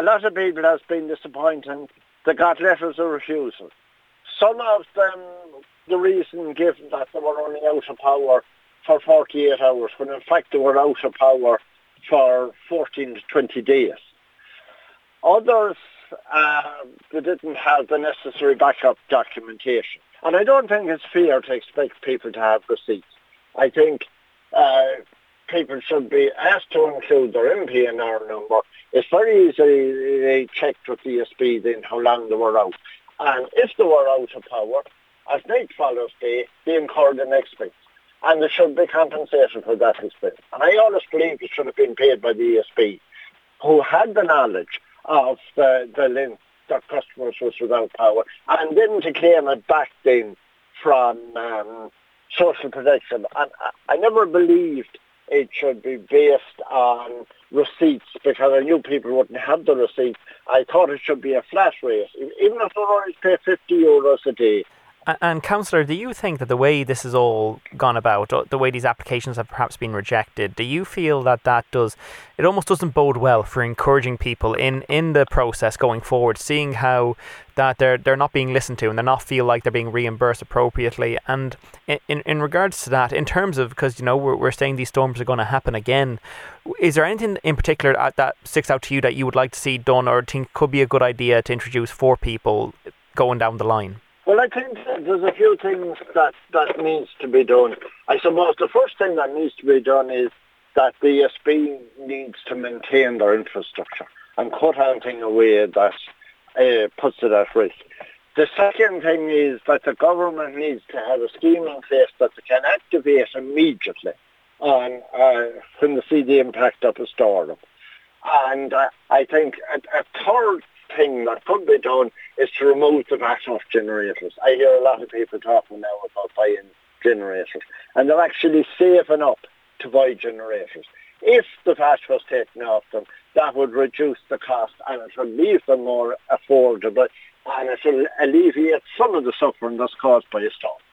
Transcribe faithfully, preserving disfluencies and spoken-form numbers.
a lot of people has been disappointing. They got letters of refusal. Some of them, the reason given that they were only out of power for forty-eight hours, when in fact they were out of power for fourteen to twenty days. Others, uh, they didn't have the necessary backup documentation. And I don't think it's fair to expect people to have receipts. I think uh, people should be asked to include their M P N R number. It's very easily checked with the E S B then how long they were out. And if they were out of power, as night follows day, they incurred an expense. And they should be compensated for that expense. And I always believe it should have been paid by the E S B, who had the knowledge of the, the length that customers was without power, and then to claim it back then from um, social protection. And I, I never believed it should be based on receipts, because I knew people wouldn't have the receipts. I thought it should be a flat rate, even if they only pay fifty euros a day. And Councillor, do you think that the way this is all gone about, the way these applications have perhaps been rejected, do you feel that that does, it almost doesn't bode well for encouraging people in, in the process going forward, seeing how that they're they're not being listened to and they're not feel like they're being reimbursed appropriately? And in, in, in regards to that, in terms of, because, you know, we're, we're saying these storms are going to happen again, is there anything in particular that sticks out to you that you would like to see done or think could be a good idea to introduce for people going down the line? Well, I think there's a few things that, that needs to be done. I suppose the first thing that needs to be done is that the E S B needs to maintain their infrastructure and cut anything away that uh, puts it at risk. The second thing is that the government needs to have a scheme in place that they can activate immediately on uh, when they see the impact of a storm. And uh, I think a, a third thing that could be done is to remove the V A T off generators. I hear a lot of people talking now about buying generators, and they're actually saving up to buy generators. If the V A T was taken off them, that would reduce the cost and it would leave them more affordable, and it will alleviate some of the suffering that's caused by a storm.